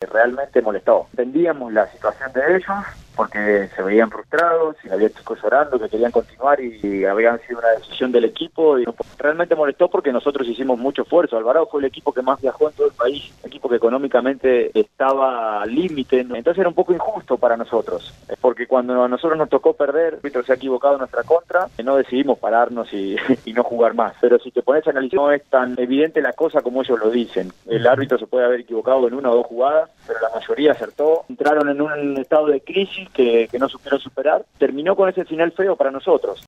realmente molestó. Entendíamos la situación de ellos, porque se veían frustrados, y había chicos llorando que querían continuar y habían sido una decisión del equipo, y realmente molestó porque nosotros hicimos mucho esfuerzo. Alvarado fue el equipo que más viajó en todo el país, el equipo que económicamente estaba al límite, entonces era un poco injusto para nosotros, porque cuando a nosotros nos tocó perder, el árbitro se ha equivocado en nuestra contra, no decidimos pararnos y no jugar más. Pero si te pones a analizar, no es tan evidente la cosa como ellos lo dicen. El árbitro se puede haber equivocado en una o dos jugadas, pero la mayoría acertó. Entraron en un estado de crisis que no supieron superar. Terminó con ese final feo para nosotros.